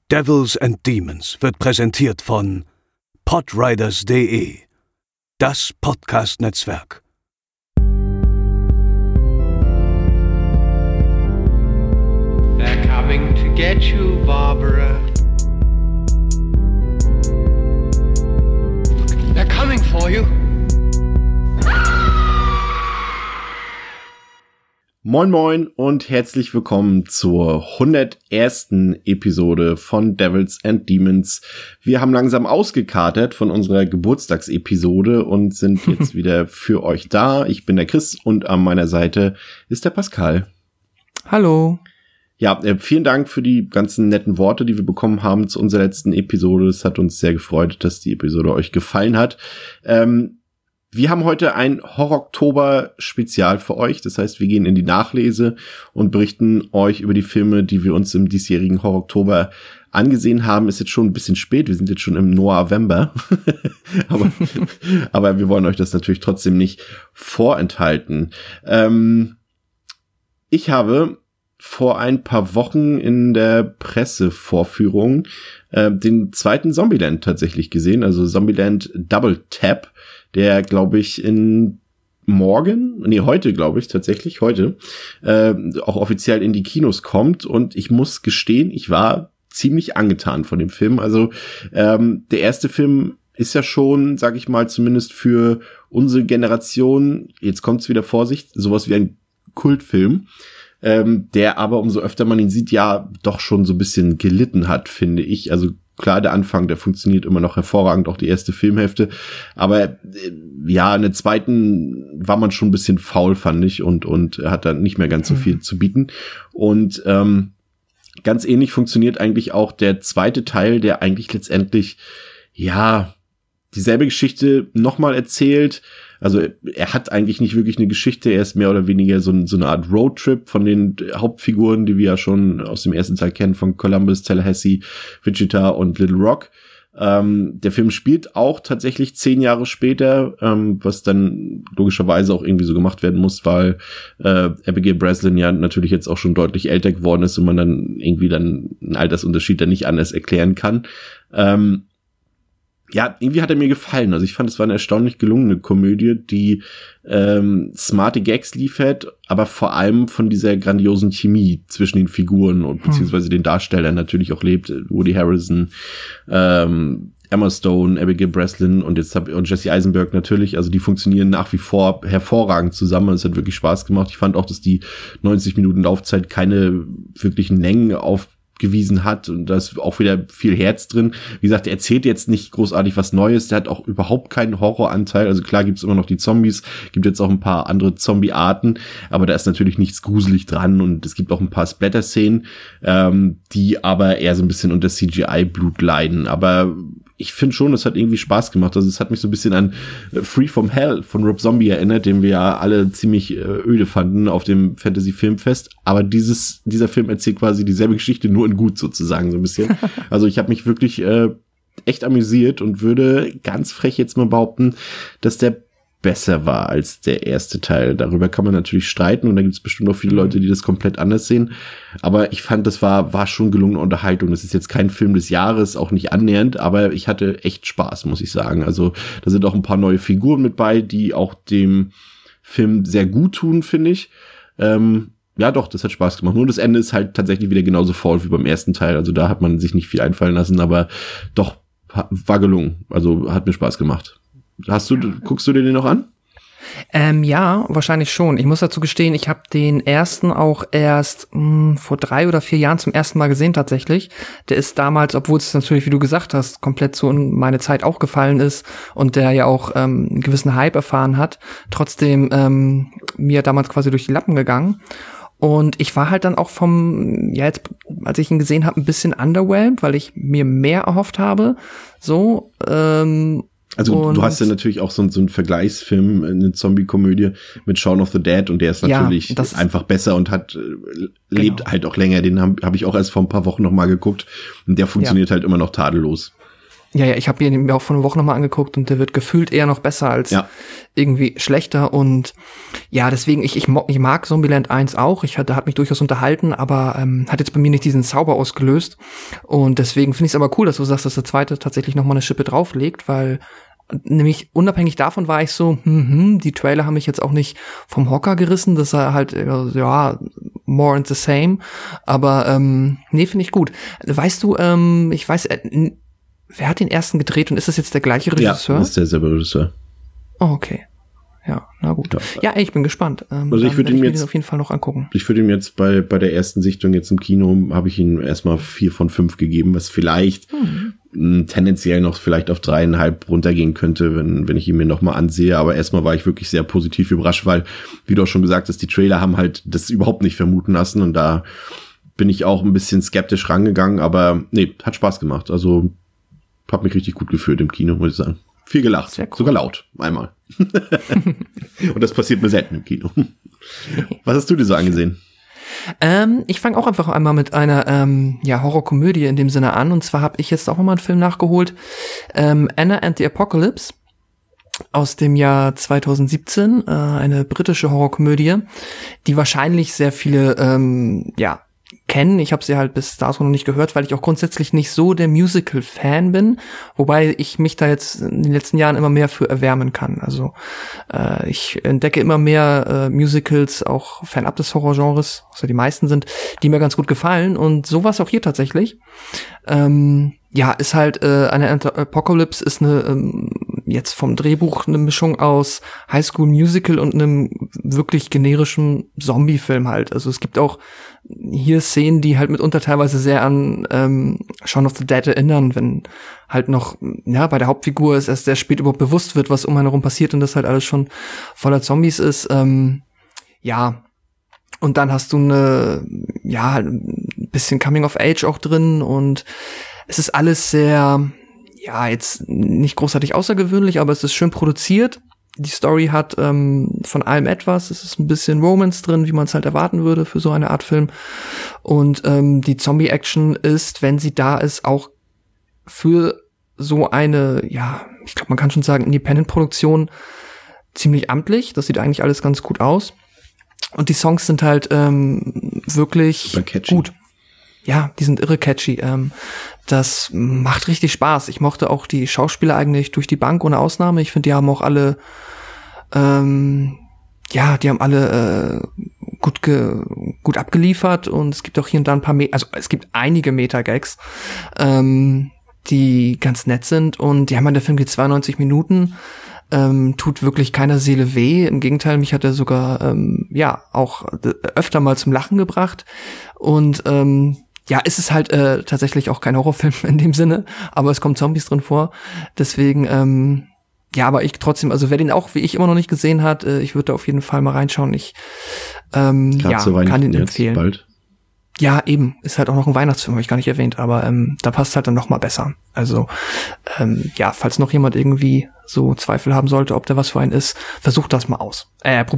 Devils and Demons wird präsentiert von podriders.de, das Podcast-Netzwerk. They're coming to get you, Barbara. They're coming for you. Moin Moin und herzlich willkommen zur 101. Episode von Devils and Demons. Wir haben langsam ausgekatert von unserer Geburtstagsepisode und sind jetzt wieder für euch da. Ich bin der Chris und an meiner Seite ist der Pascal. Hallo. Ja, vielen Dank für die ganzen netten Worte, die wir bekommen haben zu unserer letzten Episode. Es hat uns sehr gefreut, dass die Episode euch gefallen hat. Wir haben heute ein Horror-Oktober-Spezial für euch. Das heißt, wir gehen in die Nachlese und berichten euch über die Filme, die wir uns im diesjährigen Horror-Oktober angesehen haben. Ist jetzt schon ein bisschen spät. Wir sind jetzt schon im November. aber wir wollen euch das natürlich trotzdem nicht vorenthalten. Ich habe vor ein paar Wochen in der Pressevorführung den zweiten Zombieland tatsächlich gesehen. Also Zombieland Double Tap, der, glaube ich, heute, glaube ich, tatsächlich heute, auch offiziell in die Kinos kommt. Und ich muss gestehen, ich war ziemlich angetan von dem Film. Also der erste Film ist ja schon, sag ich mal, zumindest für unsere Generation, jetzt kommt's wieder, Vorsicht, sowas wie ein Kultfilm, der aber, umso öfter man ihn sieht, ja doch schon so ein bisschen gelitten hat, finde ich. Also klar, der Anfang, der funktioniert immer noch hervorragend, auch die erste Filmhälfte. Aber ja, in der zweiten war man schon ein bisschen faul, fand ich, und hat dann nicht mehr ganz so viel zu bieten. Und ganz ähnlich funktioniert eigentlich auch der zweite Teil, der eigentlich letztendlich, ja, dieselbe Geschichte nochmal erzählt. Also er hat eigentlich nicht wirklich eine Geschichte, er ist mehr oder weniger so eine Art Roadtrip von den Hauptfiguren, die wir ja schon aus dem ersten Teil kennen, von Columbus, Tallahassee, Wichita und Little Rock. Der Film spielt auch tatsächlich 10 Jahre später, was dann logischerweise auch irgendwie so gemacht werden muss, weil Abigail Breslin ja natürlich jetzt auch schon deutlich älter geworden ist und man dann irgendwie dann einen Altersunterschied dann nicht anders erklären kann. Ja, irgendwie hat er mir gefallen. Also ich fand, es war eine erstaunlich gelungene Komödie, die smarte Gags liefert, aber vor allem von dieser grandiosen Chemie zwischen den Figuren und beziehungsweise den Darstellern natürlich auch lebt. Woody Harrelson, Emma Stone, Abigail Breslin und Jesse Eisenberg natürlich. Also die funktionieren nach wie vor hervorragend zusammen. Es hat wirklich Spaß gemacht. Ich fand auch, dass die 90 Minuten Laufzeit keine wirklichen Längen aufgewiesen hat und da ist auch wieder viel Herz drin. Wie gesagt, er erzählt jetzt nicht großartig was Neues, der hat auch überhaupt keinen Horroranteil, also klar gibt's immer noch die Zombies, gibt jetzt auch ein paar andere Zombie-Arten, aber da ist natürlich nichts gruselig dran und es gibt auch ein paar Splatter-Szenen, die aber eher so ein bisschen unter CGI-Blut leiden, aber ich finde schon, es hat irgendwie Spaß gemacht. Also es hat mich so ein bisschen an Free from Hell von Rob Zombie erinnert, den wir ja alle ziemlich öde fanden auf dem Fantasy-Filmfest. Aber dieser Film erzählt quasi dieselbe Geschichte, nur in gut sozusagen so ein bisschen. Also ich habe mich wirklich echt amüsiert und würde ganz frech jetzt mal behaupten, dass der besser war als der erste Teil. Darüber kann man natürlich streiten und da gibt es bestimmt auch viele Leute, die das komplett anders sehen. Aber ich fand, das war schon gelungene Unterhaltung. Das ist jetzt kein Film des Jahres, auch nicht annähernd, aber ich hatte echt Spaß, muss ich sagen. Also da sind auch ein paar neue Figuren mit bei, die auch dem Film sehr gut tun, finde ich. Ja doch, das hat Spaß gemacht. Nur das Ende ist halt tatsächlich wieder genauso faul wie beim ersten Teil. Also da hat man sich nicht viel einfallen lassen, aber doch, war gelungen. Also hat mir Spaß gemacht. Guckst du dir den noch an? Ja, wahrscheinlich schon. Ich muss dazu gestehen, ich habe den ersten auch erst vor 3 oder 4 Jahren zum ersten Mal gesehen tatsächlich. Der ist damals, obwohl es natürlich, wie du gesagt hast, komplett so in meine Zeit auch gefallen ist und der ja auch einen gewissen Hype erfahren hat, trotzdem mir damals quasi durch die Lappen gegangen. Und ich war halt dann auch jetzt, als ich ihn gesehen habe, ein bisschen underwhelmed, weil ich mir mehr erhofft habe. So, also du hast ja natürlich auch so einen Vergleichsfilm, eine Zombie-Komödie mit Shaun of the Dead und der ist natürlich einfach besser und lebt halt auch länger. Den hab ich auch erst vor ein paar Wochen noch mal geguckt und der funktioniert halt immer noch tadellos. Ja, ich habe ihn mir auch vor einer Woche nochmal angeguckt und der wird gefühlt eher noch besser als irgendwie schlechter. Und ja, deswegen, ich mag Zombieland 1 auch. Der hat mich durchaus unterhalten, aber hat jetzt bei mir nicht diesen Zauber ausgelöst. Und deswegen finde ich es aber cool, dass du sagst, dass der zweite tatsächlich nochmal eine Schippe drauflegt, weil nämlich unabhängig davon war ich so, die Trailer haben mich jetzt auch nicht vom Hocker gerissen, das war halt, more and the same. Aber nee, finde ich gut. Weißt du, ich weiß, wer hat den ersten gedreht und ist das jetzt der gleiche Regisseur? Ja, das ist derselbe Regisseur. Oh, okay. Ja, na gut. Ja, ich bin gespannt. Also ich würde ihn jetzt auf jeden Fall noch angucken. Ich würde ihm jetzt bei der ersten Sichtung jetzt im Kino, habe ich ihm erstmal 4 von 5 gegeben, was vielleicht tendenziell noch vielleicht auf 3,5 runtergehen könnte, wenn ich ihn mir nochmal ansehe. Aber erstmal war ich wirklich sehr positiv überrascht, weil, wie du auch schon gesagt hast, die Trailer haben halt das überhaupt nicht vermuten lassen und da bin ich auch ein bisschen skeptisch rangegangen, aber nee, hat Spaß gemacht. Also hab mich richtig gut gefühlt im Kino, muss ich sagen. Viel gelacht, cool. Sogar laut, einmal. Und das passiert mir selten im Kino. Was hast du dir so angesehen? Ich fange auch einfach einmal mit einer Horrorkomödie in dem Sinne an. Und zwar habe ich jetzt auch nochmal einen Film nachgeholt. Anna and the Apocalypse aus dem Jahr 2017. Eine britische Horrorkomödie, die wahrscheinlich sehr viele kennen. Ich habe sie halt bis dato noch nicht gehört, weil ich auch grundsätzlich nicht so der Musical-Fan bin, wobei ich mich da jetzt in den letzten Jahren immer mehr für erwärmen kann. Also ich entdecke immer mehr Musicals, auch fernab des Horrorgenres, also die meisten sind, die mir ganz gut gefallen und so war es auch hier tatsächlich. Ist halt eine Apocalypse ist eine jetzt vom Drehbuch eine Mischung aus High School Musical und einem wirklich generischen Zombie-Film halt. Also es gibt auch hier Szenen, die halt mitunter teilweise sehr an Shaun of the Dead erinnern, wenn halt noch bei der Hauptfigur es erst sehr spät überhaupt bewusst wird, was um einen herum passiert und das halt alles schon voller Zombies ist. Und dann hast du ein bisschen Coming of Age auch drin und es ist alles sehr, jetzt nicht großartig außergewöhnlich, aber es ist schön produziert. Die Story hat von allem etwas. Es ist ein bisschen Romance drin, wie man es halt erwarten würde für so eine Art Film. Und die Zombie-Action ist, wenn sie da ist, auch für so eine, ich glaube, man kann schon sagen, Independent-Produktion ziemlich amtlich. Das sieht eigentlich alles ganz gut aus. Und die Songs sind halt wirklich gut. Ja, die sind irre catchy. Das macht richtig Spaß. Ich mochte auch die Schauspieler eigentlich durch die Bank ohne Ausnahme. Ich finde, die haben auch alle, die haben alle gut abgeliefert und es gibt auch hier und da ein paar, es gibt einige Meta-Gags, die ganz nett sind und der Film geht 92 Minuten. Tut wirklich keiner Seele weh. Im Gegenteil, mich hat er sogar auch öfter mal zum Lachen gebracht. Und es ist halt tatsächlich auch kein Horrorfilm in dem Sinne, aber es kommen Zombies drin vor. Deswegen, aber ich trotzdem, also wer den auch wie ich immer noch nicht gesehen hat, ich würde da auf jeden Fall mal reinschauen. Ich kann ihn empfehlen. Bald. Ja, eben. Ist halt auch noch ein Weihnachtsfilm, habe ich gar nicht erwähnt, aber da passt halt dann noch mal besser. Also, falls noch jemand irgendwie so Zweifel haben sollte, ob der was für einen ist, probiert das mal aus.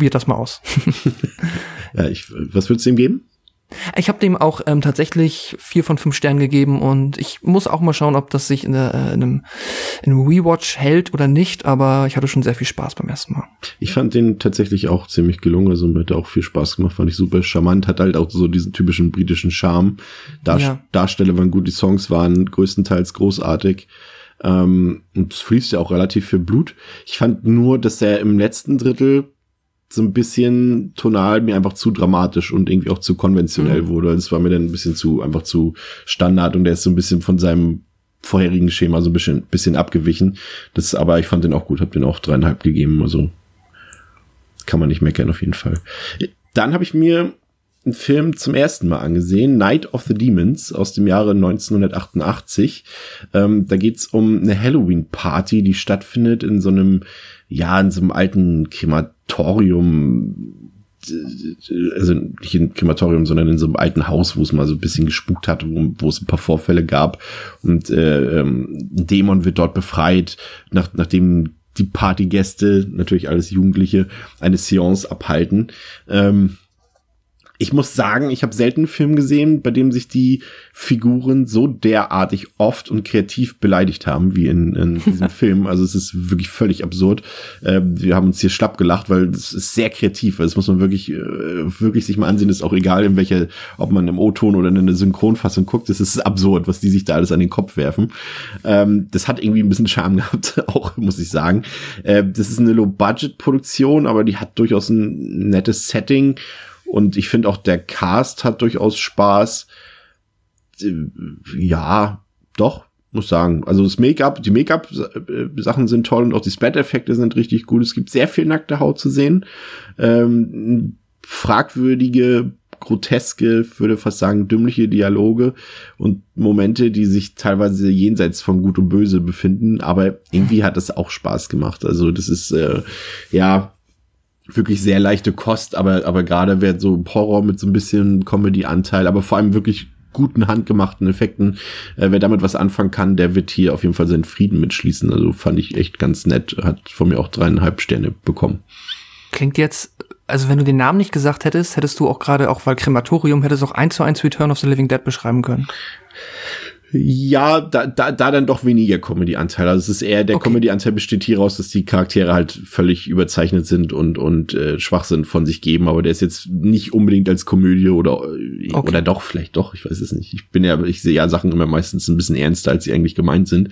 Ja, was würdest du ihm geben? Ich habe dem auch tatsächlich 4 von 5 Sternen gegeben und ich muss auch mal schauen, ob das sich in einem Rewatch hält oder nicht, aber ich hatte schon sehr viel Spaß beim ersten Mal. Ich fand den tatsächlich auch ziemlich gelungen, also mir hat auch viel Spaß gemacht, fand ich super charmant, hat halt auch so diesen typischen britischen Charme. Darsteller waren gut, die Songs waren größtenteils großartig. Und es fließt ja auch relativ viel Blut. Ich fand nur, dass er im letzten Drittel so ein bisschen tonal mir einfach zu dramatisch und irgendwie auch zu konventionell wurde. Das war mir dann ein bisschen zu Standard und der ist so ein bisschen von seinem vorherigen Schema so ein bisschen abgewichen. Aber ich fand den auch gut, hab den auch 3,5 gegeben, also kann man nicht meckern auf jeden Fall. Dann habe ich mir einen Film zum ersten Mal angesehen, Night of the Demons aus dem Jahre 1988. Da geht's um eine Halloween-Party, die stattfindet in so einem alten Krematorium, also nicht in Krematorium, sondern in so einem alten Haus, wo es mal so ein bisschen gespukt hat, wo es ein paar Vorfälle gab. Und ein Dämon wird dort befreit, nachdem die Partygäste, natürlich alles Jugendliche, eine Seance abhalten. ich muss sagen, ich habe selten einen Film gesehen, bei dem sich die Figuren so derartig oft und kreativ beleidigt haben, wie in diesem Film. Also es ist wirklich völlig absurd. Wir haben uns hier schlapp gelacht, weil es ist sehr kreativ. Also das muss man wirklich sich mal ansehen. Das ist auch egal, ob man im O-Ton oder in einer Synchronfassung guckt. Es ist absurd, was die sich da alles an den Kopf werfen. Das hat irgendwie ein bisschen Charme gehabt, auch, muss ich sagen. Das ist eine Low-Budget-Produktion, aber die hat durchaus ein nettes Setting. Und ich finde auch, der Cast hat durchaus Spaß. Ja, doch, muss sagen. Also die Make-up-Sachen sind toll und auch die Splatter-Effekte sind richtig gut. Es gibt sehr viel nackte Haut zu sehen. Fragwürdige, groteske, würde fast sagen, dümmliche Dialoge und Momente, die sich teilweise jenseits von Gut und Böse befinden. Aber irgendwie hat das auch Spaß gemacht. Also das ist, wirklich sehr leichte Kost, aber gerade wer so Horror mit so ein bisschen Comedy-Anteil, aber vor allem wirklich guten handgemachten Effekten, wer damit was anfangen kann, der wird hier auf jeden Fall seinen Frieden mitschließen. Also fand ich echt ganz nett, hat von mir auch 3,5 Sterne bekommen. Klingt jetzt, also wenn du den Namen nicht gesagt hättest, hättest du auch gerade, auch weil Krematorium, hättest auch 1:1 Return of the Living Dead beschreiben können. Ja, da dann doch weniger Comedy-Anteil. Also es ist eher, der Comedy-Anteil besteht hieraus, dass die Charaktere halt völlig überzeichnet sind und Schwachsinn von sich geben, aber der ist jetzt nicht unbedingt als Komödie oder doch, vielleicht doch, ich weiß es nicht. Ich sehe ja Sachen immer meistens ein bisschen ernster, als sie eigentlich gemeint sind.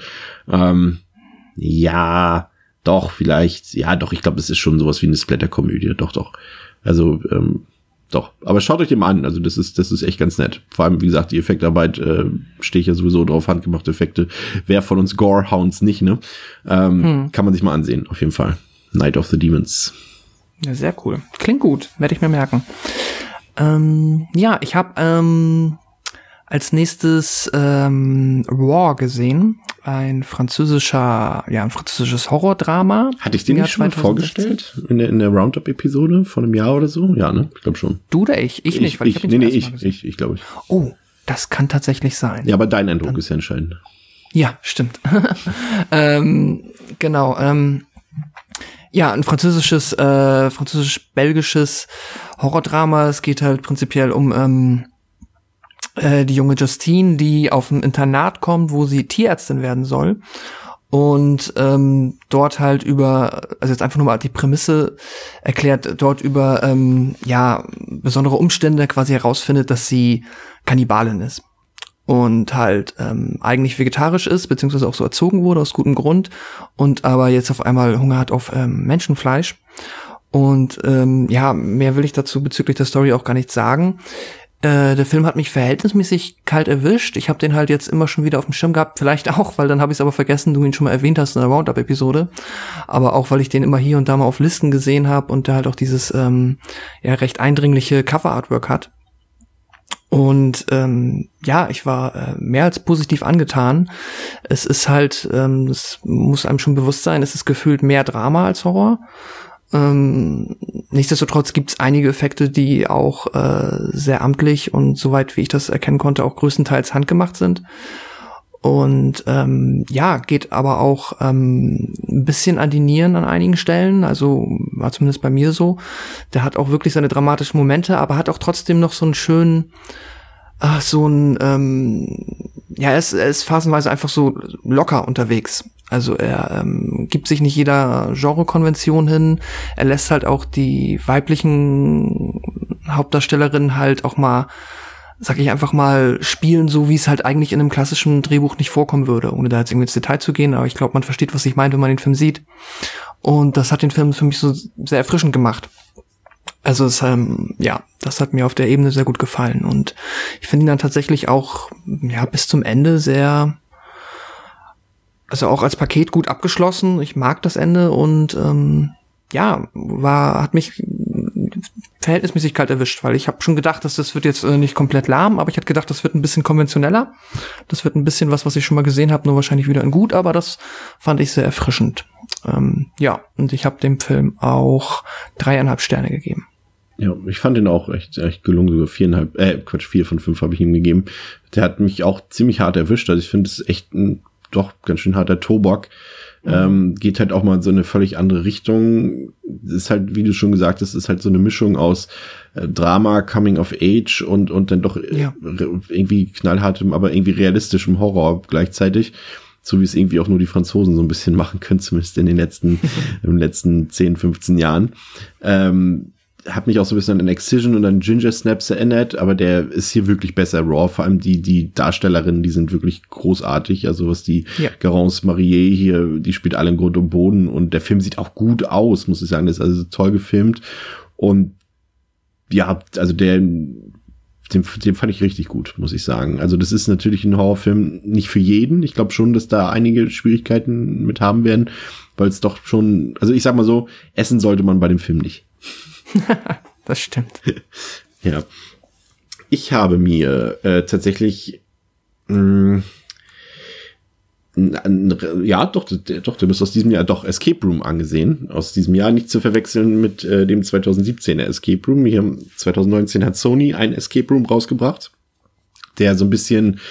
Ja, doch, vielleicht, ja, doch, ich glaube, es ist schon sowas wie eine Splatter-Komödie, doch. Also, doch, aber schaut euch den mal an, also das ist echt ganz nett. Vor allem, wie gesagt, die Effektarbeit, stehe ich ja sowieso drauf, handgemachte Effekte. Wer von uns Gorehounds nicht, ne? Kann man sich mal ansehen, auf jeden Fall. Night of the Demons. Ja, sehr cool. Klingt gut, werde ich mir merken. Ich habe als nächstes Raw gesehen, ein französisches Horrordrama. Hatte ich den nicht schon mal vorgestellt in der Roundup-Episode von einem Jahr oder so? Ja, ne? Ich glaube schon. Du oder ich? Ich nicht, weil ich habe ihn ich glaube ich. Oh, das kann tatsächlich sein. Ja, aber dein Eindruck ist ja entscheidend. Ja, stimmt. Genau. Ja, ein französisch-belgisches Horrordrama. Es geht halt prinzipiell um die junge Justine, die auf ein Internat kommt, wo sie Tierärztin werden soll und dort halt also jetzt einfach nur mal die Prämisse erklärt, dort über besondere Umstände quasi herausfindet, dass sie Kannibalin ist und halt eigentlich vegetarisch ist, beziehungsweise auch so erzogen wurde aus gutem Grund und aber jetzt auf einmal Hunger hat auf Menschenfleisch und mehr will ich dazu bezüglich der Story auch gar nicht sagen. Der Film hat mich verhältnismäßig kalt erwischt. Ich habe den halt jetzt immer schon wieder auf dem Schirm gehabt. Vielleicht auch, weil dann habe ich es aber vergessen, du ihn schon mal erwähnt hast in der Roundup-Episode. Aber auch, weil ich den immer hier und da mal auf Listen gesehen habe und der halt auch dieses recht eindringliche Cover-Artwork hat. Und ich war mehr als positiv angetan. Es ist halt, das muss einem schon bewusst sein, es ist gefühlt mehr Drama als Horror. Nichtsdestotrotz gibt es einige Effekte, die auch sehr amtlich und soweit wie ich das erkennen konnte, auch größtenteils handgemacht sind. Und geht aber auch ein bisschen an die Nieren an einigen Stellen, also war zumindest bei mir so. Der hat auch wirklich seine dramatischen Momente, aber hat auch trotzdem noch so einen schönen, er ist phasenweise einfach so locker unterwegs. Also er gibt sich nicht jeder Genrekonvention hin. Er lässt halt auch die weiblichen Hauptdarstellerinnen halt auch mal, sag ich einfach mal, spielen, so wie es halt eigentlich in einem klassischen Drehbuch nicht vorkommen würde, ohne da jetzt irgendwie ins Detail zu gehen. Aber ich glaube, man versteht, was ich meine, wenn man den Film sieht. Und das hat den Film für mich so sehr erfrischend gemacht. Also das hat mir auf der Ebene sehr gut gefallen. Und ich finde ihn dann tatsächlich auch bis zum Ende sehr, also auch als Paket gut abgeschlossen. Ich mag das Ende und hat mich verhältnismäßig kalt erwischt, weil ich habe schon gedacht, dass das wird jetzt nicht komplett lahm, aber ich hatte gedacht, das wird ein bisschen konventioneller. Das wird ein bisschen was ich schon mal gesehen habe, nur wahrscheinlich wieder in gut, aber das fand ich sehr erfrischend. Und ich habe dem Film auch 3,5 Sterne gegeben. Ja, ich fand ihn auch echt gelungen, sogar 4 von 5 habe ich ihm gegeben. Der hat mich auch ziemlich hart erwischt, also ich finde es echt doch ganz schön harter Tobak. geht halt auch mal in so eine völlig andere Richtung. Ist halt, wie du schon gesagt hast, ist halt so eine Mischung aus Drama, Coming of Age und dann doch irgendwie knallhartem, aber irgendwie realistischem Horror gleichzeitig. So wie es irgendwie auch nur die Franzosen so ein bisschen machen können, zumindest in den letzten 10, 15 Jahren. Hat mich auch so ein bisschen an Excision und an Ginger Snaps erinnert, aber der ist hier wirklich besser raw. Vor allem die Darstellerinnen, die sind wirklich großartig. Also was die Garance Marier hier, die spielt alle in Grund und Boden und der Film sieht auch gut aus, muss ich sagen. Der ist also toll gefilmt und ja, also den fand ich richtig gut, muss ich sagen. Also das ist natürlich ein Horrorfilm nicht für jeden. Ich glaube schon, dass da einige Schwierigkeiten mit haben werden, weil es doch schon, also ich sag mal so, essen sollte man bei dem Film nicht. Das stimmt. Ja. Ich habe mir tatsächlich der ist aus diesem Jahr Escape Room angesehen. Aus diesem Jahr, nicht zu verwechseln mit dem 2017er Escape Room. Hier 2019 hat Sony einen Escape Room rausgebracht, der so ein bisschen,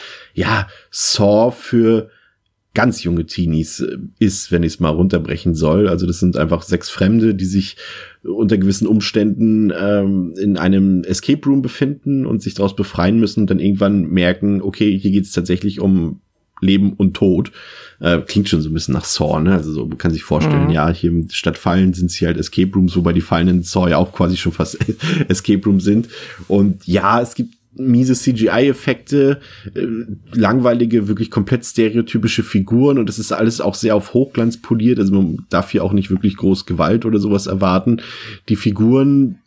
Saw für ganz junge Teenies ist, wenn ich es mal runterbrechen soll. Also das sind einfach 6 Fremde, die sich unter gewissen Umständen in einem Escape Room befinden und sich daraus befreien müssen und dann irgendwann merken, okay, hier geht es tatsächlich um Leben und Tod. Klingt schon so ein bisschen nach Saw, ne? Also so, man kann sich vorstellen, hier statt Fallen sind es hier halt Escape Rooms, wobei die Fallen in Saw ja auch quasi schon fast Escape Room sind. Und ja, es gibt miese CGI-Effekte, langweilige, wirklich komplett stereotypische Figuren und das ist alles auch sehr auf Hochglanz poliert, also man darf hier auch nicht wirklich groß Gewalt oder sowas erwarten. Die Figuren,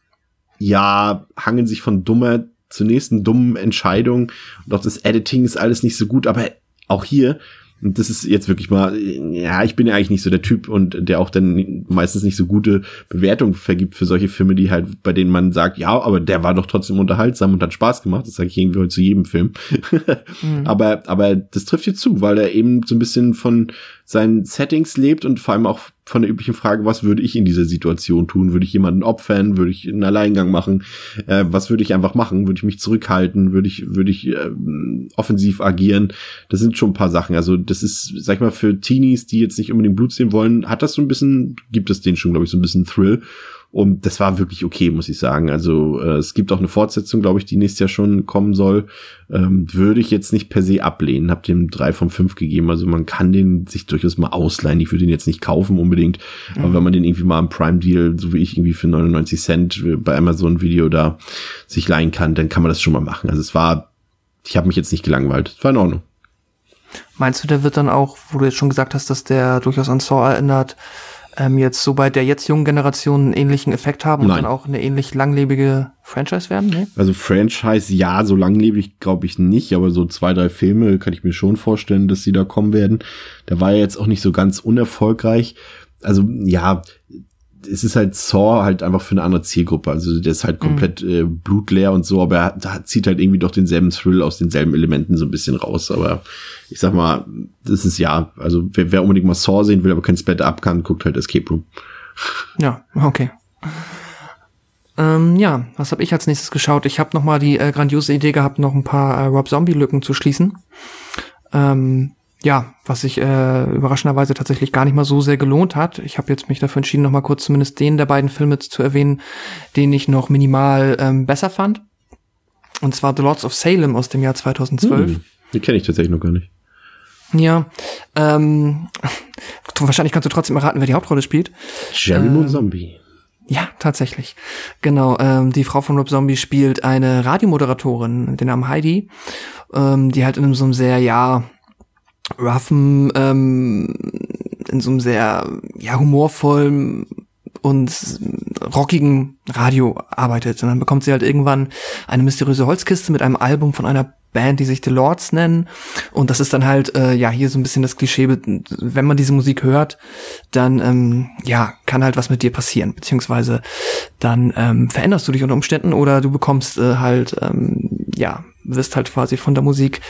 hangeln sich von dummer zur nächsten dummen Entscheidung und auch das Editing ist alles nicht so gut, aber auch hier, und das ist jetzt wirklich mal, ich bin ja eigentlich nicht so der Typ und der auch dann meistens nicht so gute Bewertungen vergibt für solche Filme, die halt, bei denen man sagt, aber der war doch trotzdem unterhaltsam und hat Spaß gemacht. Das sage ich irgendwie heute zu jedem Film. Aber das trifft hier zu, weil er eben so ein bisschen von seinen Settings lebt und vor allem auch von der üblichen Frage, was würde ich in dieser Situation tun? Würde ich jemanden opfern? Würde ich einen Alleingang machen? Was würde ich einfach machen? Würde ich mich zurückhalten? Würde ich offensiv agieren? Das sind schon ein paar Sachen. Also das ist, sag ich mal, für Teenies, die jetzt nicht unbedingt Blut sehen wollen, gibt es denen schon, glaube ich, so ein bisschen Thrill. Und das war wirklich okay, muss ich sagen. Also es gibt auch eine Fortsetzung, glaube ich, die nächstes Jahr schon kommen soll. Würde ich jetzt nicht per se ablehnen. Hab dem 3 von 5 gegeben. Also man kann den sich durchaus mal ausleihen. Ich würde den jetzt nicht kaufen unbedingt. Aber wenn man den irgendwie mal im Prime-Deal, so wie ich, irgendwie für 99 Cent bei Amazon Video da sich leihen kann, dann kann man das schon mal machen. Also ich habe mich jetzt nicht gelangweilt. Es war in Ordnung. Meinst du, der wird dann auch, wo du jetzt schon gesagt hast, dass der durchaus an Saw erinnert, jetzt so bei der jetzt jungen Generation einen ähnlichen Effekt haben und dann auch eine ähnlich langlebige Franchise werden? Nee? Also Franchise, so langlebig glaube ich nicht, aber so 2, 3 Filme kann ich mir schon vorstellen, dass sie da kommen werden. Der war ja jetzt auch nicht so ganz unerfolgreich. Also es ist halt Saw halt einfach für eine andere Zielgruppe. Also der ist halt komplett blutleer und so, aber er zieht halt irgendwie doch denselben Thrill aus denselben Elementen so ein bisschen raus. Aber ich sag mal, das ist also wer unbedingt mal Saw sehen will, aber kein Splatter-Up kann, guckt halt Escape Room. Ja, okay. Was habe ich als nächstes geschaut? Ich habe noch mal die grandiose Idee gehabt, noch ein paar Rob Zombie-Lücken zu schließen. Was sich überraschenderweise tatsächlich gar nicht mal so sehr gelohnt hat. Ich habe jetzt mich dafür entschieden, noch mal kurz zumindest den der beiden Filme zu erwähnen, den ich noch minimal besser fand. Und zwar The Lords of Salem aus dem Jahr 2012. Den kenne ich tatsächlich noch gar nicht. Ja, wahrscheinlich kannst du trotzdem erraten, wer die Hauptrolle spielt. Jerry Moon Zombie. Ja, tatsächlich. Genau, die Frau von Rob Zombie spielt eine Radiomoderatorin mit dem Namen Heidi, die halt in so einem sehr, roughen, in so einem sehr, humorvollen und rockigen Radio arbeitet. Und dann bekommt sie halt irgendwann eine mysteriöse Holzkiste mit einem Album von einer Band, die sich The Lords nennen. Und das ist dann halt, hier so ein bisschen das Klischee, wenn man diese Musik hört, dann, kann halt was mit dir passieren. Beziehungsweise dann veränderst du dich unter Umständen oder du bekommst wirst halt quasi von der Musik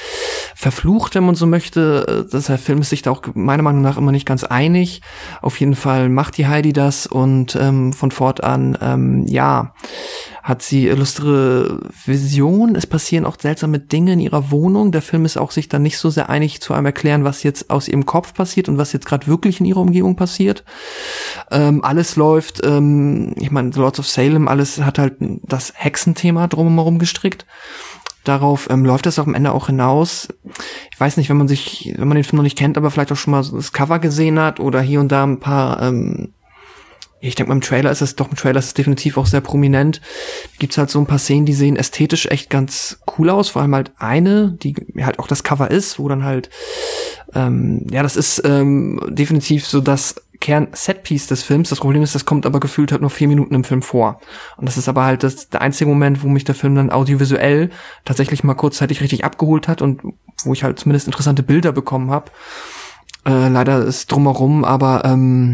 verflucht, wenn man so möchte. Der Film ist sich da auch meiner Meinung nach immer nicht ganz einig. Auf jeden Fall macht die Heidi das und von fortan, hat sie illustre Vision. Es passieren auch seltsame Dinge in ihrer Wohnung. Der Film ist auch sich dann nicht so sehr einig zu einem erklären, was jetzt aus ihrem Kopf passiert und was jetzt gerade wirklich in ihrer Umgebung passiert. Alles läuft, ich meine, The Lords of Salem, alles hat halt das Hexenthema drumherum gestrickt. Darauf läuft das auch am Ende auch hinaus. Ich weiß nicht, wenn man den Film noch nicht kennt, aber vielleicht auch schon mal das Cover gesehen hat oder hier und da ein paar ich denke mal, im Trailer ist es definitiv auch sehr prominent. Gibt's halt so ein paar Szenen, die sehen ästhetisch echt ganz cool aus. Vor allem halt eine, die halt auch das Cover ist, wo dann halt, das ist definitiv so das Kern-Setpiece des Films. Das Problem ist, das kommt aber gefühlt halt nur 4 Minuten im Film vor. Und das ist aber halt der einzige Moment, wo mich der Film dann audiovisuell tatsächlich mal kurzzeitig richtig abgeholt hat und wo ich halt zumindest interessante Bilder bekommen habe. Leider ist drumherum, aber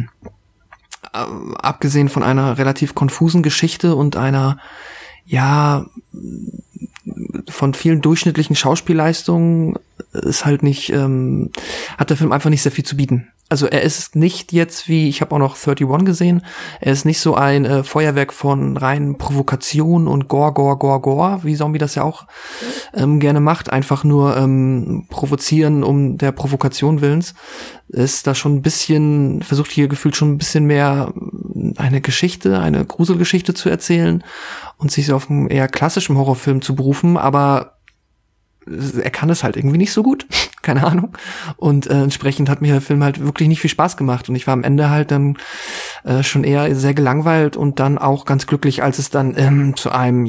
abgesehen von einer relativ konfusen Geschichte und einer, von vielen durchschnittlichen Schauspielleistungen ist halt nicht, hat der Film einfach nicht sehr viel zu bieten. Also er ist nicht jetzt wie, ich habe auch noch 31 gesehen, er ist nicht so ein Feuerwerk von reinen Provokation und Gore, wie Zombie das ja auch gerne macht, einfach nur provozieren um der Provokation willens. Ist da schon ein bisschen, versucht hier gefühlt schon ein bisschen mehr eine Gruselgeschichte zu erzählen und sich so auf einen eher klassischen Horrorfilm zu berufen, aber er kann es halt irgendwie nicht so gut, keine Ahnung. Und entsprechend hat mir der Film halt wirklich nicht viel Spaß gemacht. Und ich war am Ende halt dann schon eher sehr gelangweilt und dann auch ganz glücklich, als es dann zu einem,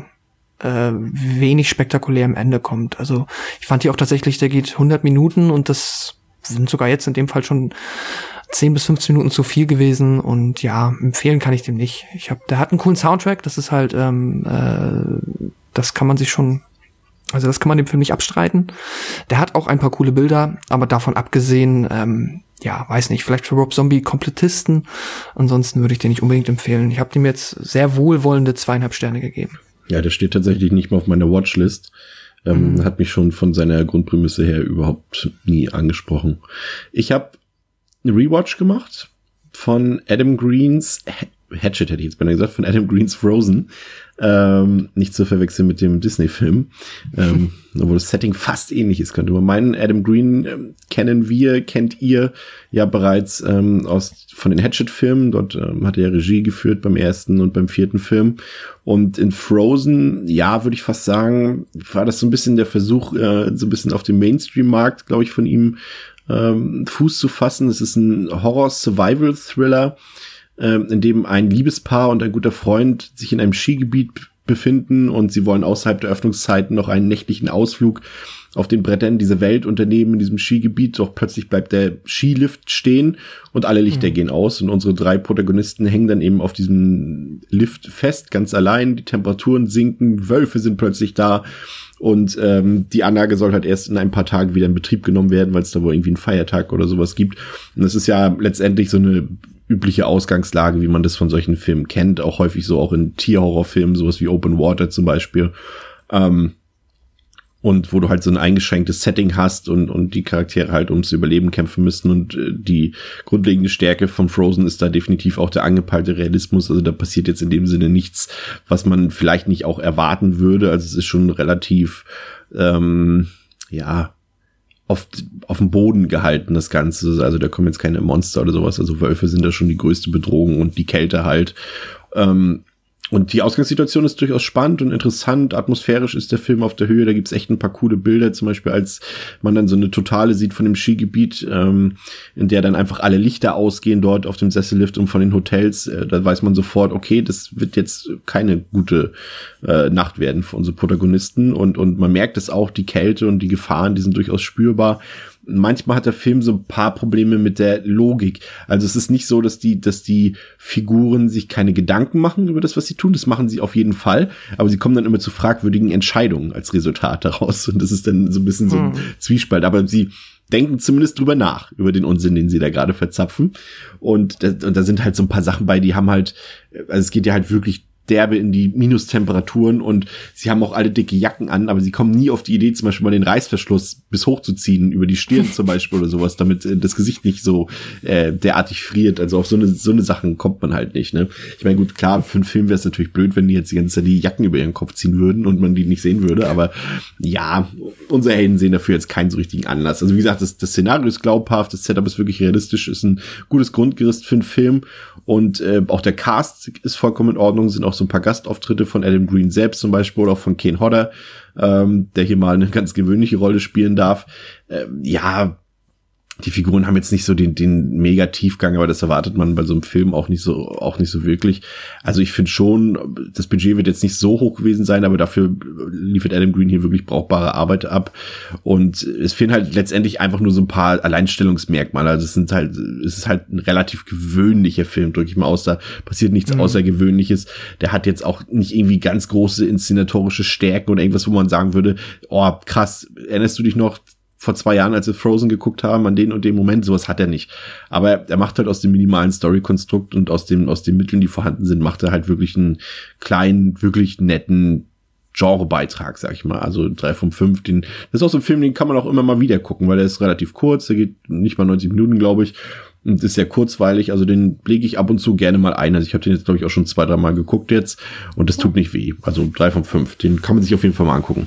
wenig spektakulärem Ende kommt. Also ich fand hier auch tatsächlich, der geht 100 Minuten und das sind sogar jetzt in dem Fall schon 10 bis 15 Minuten zu viel gewesen. Und empfehlen kann ich dem nicht. Der hat einen coolen Soundtrack, das ist halt, das kann man dem Film nicht abstreiten. Der hat auch ein paar coole Bilder, aber davon abgesehen, weiß nicht, vielleicht für Rob Zombie Komplettisten. Ansonsten würde ich den nicht unbedingt empfehlen. Ich habe dem jetzt sehr wohlwollende 2,5 Sterne gegeben. Ja, der steht tatsächlich nicht mal auf meiner Watchlist. Hat mich schon von seiner Grundprämisse her überhaupt nie angesprochen. Ich habe eine Rewatch gemacht von Adam Greens Hatchet, hätte ich jetzt beinahe gesagt, von Adam Greens Frozen. Nicht zu verwechseln mit dem Disney-Film. Obwohl das Setting fast ähnlich ist, könnte man meinen. Adam Green kennt ihr ja bereits von den Hatchet-Filmen. Dort hat er Regie geführt beim 1. und beim 4. Film. Und in Frozen, würde ich fast sagen, war das so ein bisschen der Versuch, so ein bisschen auf dem Mainstream-Markt, glaube ich, von ihm Fuß zu fassen. Es ist ein Horror-Survival-Thriller, in dem ein Liebespaar und ein guter Freund sich in einem Skigebiet befinden und sie wollen außerhalb der Öffnungszeiten noch einen nächtlichen Ausflug auf den Brettern dieser Welt unternehmen in diesem Skigebiet. Doch plötzlich bleibt der Skilift stehen und alle Lichter gehen aus und unsere 3 Protagonisten hängen dann eben auf diesem Lift fest, ganz allein. Die Temperaturen sinken, Wölfe sind plötzlich da und die Anlage soll halt erst in ein paar Tagen wieder in Betrieb genommen werden, weil es da wohl irgendwie einen Feiertag oder sowas gibt. Und das ist ja letztendlich so eine übliche Ausgangslage, wie man das von solchen Filmen kennt, auch häufig so auch in Tierhorrorfilmen, sowas wie Open Water zum Beispiel, und wo du halt so ein eingeschränktes Setting hast und die Charaktere halt ums Überleben kämpfen müssen und die grundlegende Stärke von Frozen ist da definitiv auch der angepeilte Realismus, also da passiert jetzt in dem Sinne nichts, was man vielleicht nicht auch erwarten würde, also es ist schon relativ, auf dem Boden gehalten, das Ganze. Also da kommen jetzt keine Monster oder sowas. Also Wölfe sind da schon die größte Bedrohung und die Kälte halt. Und die Ausgangssituation ist durchaus spannend und interessant. Atmosphärisch ist der Film auf der Höhe. Da gibt's echt ein paar coole Bilder. Zum Beispiel, als man dann so eine Totale sieht von dem Skigebiet, in der dann einfach alle Lichter ausgehen dort auf dem Sessellift und von den Hotels. Da weiß man sofort, okay, das wird jetzt keine gute Nacht werden für unsere Protagonisten. Und man merkt es auch, die Kälte und die Gefahren, die sind durchaus spürbar. Manchmal hat der Film so ein paar Probleme mit der Logik. Also es ist nicht so, dass die Figuren sich keine Gedanken machen über das, was sie tun. Das machen sie auf jeden Fall. Aber sie kommen dann immer zu fragwürdigen Entscheidungen als Resultat daraus. Und das ist dann so ein bisschen so ein Zwiespalt. Aber sie denken zumindest drüber nach, über den Unsinn, den sie da gerade verzapfen. Und da sind halt so ein paar Sachen bei, die haben halt, also es geht ja halt wirklich derbe in die Minustemperaturen und sie haben auch alle dicke Jacken an, aber sie kommen nie auf die Idee, zum Beispiel mal den Reißverschluss bis hochzuziehen, über die Stirn zum Beispiel oder sowas, damit das Gesicht nicht so derartig friert. Also auf so eine Sachen kommt man halt nicht, ne? Ich meine, gut, klar, für einen Film wäre es natürlich blöd, wenn die jetzt die ganze Zeit die Jacken über ihren Kopf ziehen würden und man die nicht sehen würde, aber ja, unsere Helden sehen dafür jetzt keinen so richtigen Anlass. Also wie gesagt, das Szenario ist glaubhaft, das Setup ist wirklich realistisch, ist ein gutes Grundgerüst für einen Film und auch der Cast ist vollkommen in Ordnung, sind auch so ein paar Gastauftritte von Adam Green selbst zum Beispiel oder auch von Kane Hodder, der hier mal eine ganz gewöhnliche Rolle spielen darf. Ja, die Figuren haben jetzt nicht so den mega Tiefgang, aber das erwartet man bei so einem Film auch nicht so wirklich. Also ich finde schon, das Budget wird jetzt nicht so hoch gewesen sein, aber dafür liefert Adam Green hier wirklich brauchbare Arbeit ab. Und es fehlen halt letztendlich einfach nur so ein paar Alleinstellungsmerkmale. Also es ist halt ein relativ gewöhnlicher Film, drücke ich mal aus. Da passiert nichts Außergewöhnliches. Der hat jetzt auch nicht irgendwie ganz große inszenatorische Stärken oder irgendwas, wo man sagen würde, oh krass, erinnerst du dich noch vor 2 Jahren, als wir Frozen geguckt haben, an den und dem Moment, sowas hat er nicht. Aber er macht halt aus dem minimalen Story-Konstrukt und aus den Mitteln, die vorhanden sind, macht er halt wirklich einen kleinen, wirklich netten Genrebeitrag, sag ich mal. Also 3 von 5. Das ist auch so ein Film, den kann man auch immer mal wieder gucken, weil der ist relativ kurz, der geht nicht mal 90 Minuten, glaube ich. Und ist sehr kurzweilig, also den lege ich ab und zu gerne mal ein. Also ich habe den jetzt, glaube ich, auch schon 2-3 Mal geguckt jetzt und das tut nicht weh. Also 3 von 5. Den kann man sich auf jeden Fall mal angucken.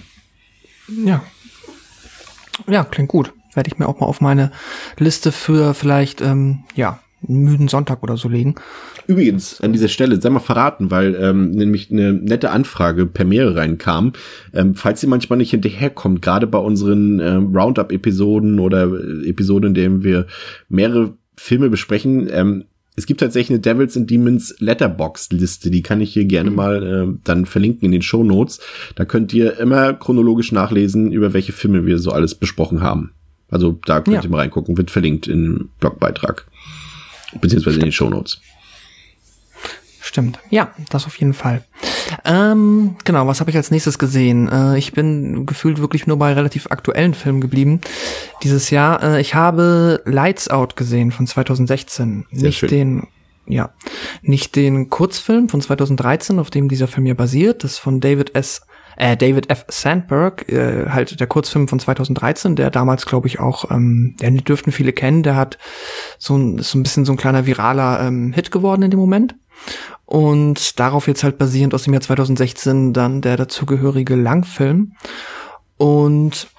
Ja, klingt gut. Werde ich mir auch mal auf meine Liste für vielleicht, einen müden Sonntag oder so legen. Übrigens, an dieser Stelle, sei mal verraten, weil nämlich eine nette Anfrage per Mail reinkam. Falls ihr manchmal nicht hinterherkommt, gerade bei unseren Roundup-Episoden oder Episoden, in denen wir mehrere Filme besprechen, es gibt tatsächlich eine Devils and Demons Letterboxd-Liste, die kann ich hier gerne mal dann verlinken in den Shownotes. Da könnt ihr immer chronologisch nachlesen, über welche Filme wir so alles besprochen haben. Also da könnt ihr mal reingucken, wird verlinkt im Blogbeitrag, beziehungsweise in den Shownotes. Stimmt, ja, das auf jeden Fall. Genau, was habe ich als nächstes gesehen? Ich bin gefühlt wirklich nur bei relativ aktuellen Filmen geblieben dieses Jahr. Ich habe Lights Out gesehen von 2016. Nicht den Kurzfilm von 2013, auf dem dieser Film ja basiert. Das ist von David F. Sandberg, halt der Kurzfilm von 2013, der damals, glaube ich, auch, den dürften viele kennen, der hat ist so ein bisschen so ein kleiner viraler Hit geworden in dem Moment. Und darauf jetzt halt basierend aus dem Jahr 2016 dann der dazugehörige Langfilm. Und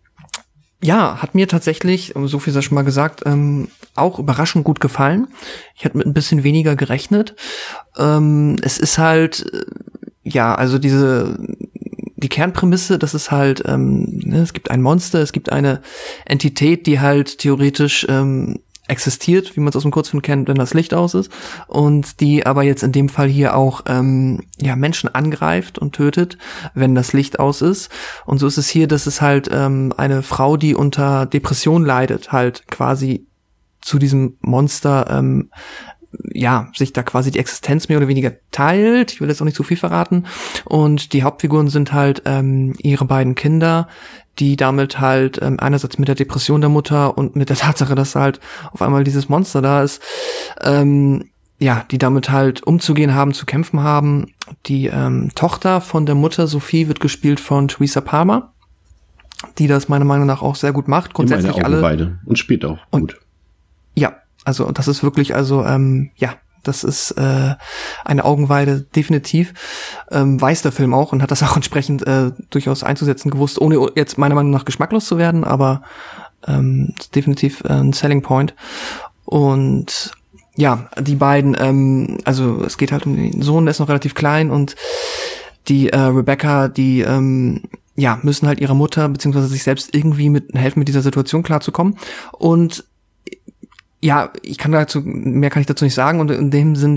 ja, hat mir tatsächlich, so viel sei schon mal gesagt, auch überraschend gut gefallen. Ich hatte mit ein bisschen weniger gerechnet. Es ist halt, also die Kernprämisse, das ist halt, es gibt ein Monster, es gibt eine Entität, die halt theoretisch existiert, wie man es aus dem Kurzfilm kennt, wenn das Licht aus ist, und die aber jetzt in dem Fall hier auch Menschen angreift und tötet, wenn das Licht aus ist. Und so ist es hier, dass es halt eine Frau, die unter Depression leidet, halt quasi zu diesem Monster sich da quasi die Existenz mehr oder weniger teilt. Ich will jetzt auch nicht zu viel verraten. Und die Hauptfiguren sind halt ihre beiden Kinder, die damit halt einerseits mit der Depression der Mutter und mit der Tatsache, dass halt auf einmal dieses Monster da ist, die damit halt umzugehen haben, zu kämpfen haben. Die Tochter von der Mutter, Sophie, wird gespielt von Teresa Palmer, die das meiner Meinung nach auch sehr gut macht. Grundsätzlich alle beide und spielt auch gut. Ja, also das ist wirklich, das ist eine Augenweide, definitiv. Weiß der Film auch und hat das auch entsprechend durchaus einzusetzen gewusst, ohne jetzt meiner Meinung nach geschmacklos zu werden, aber definitiv ein Selling Point. Und ja, die beiden, also es geht halt um den Sohn, der ist noch relativ klein, und die Rebecca, die müssen halt ihrer Mutter beziehungsweise sich selbst irgendwie helfen, mit dieser Situation klarzukommen. Und ja, mehr kann ich dazu nicht sagen, und in dem Sinn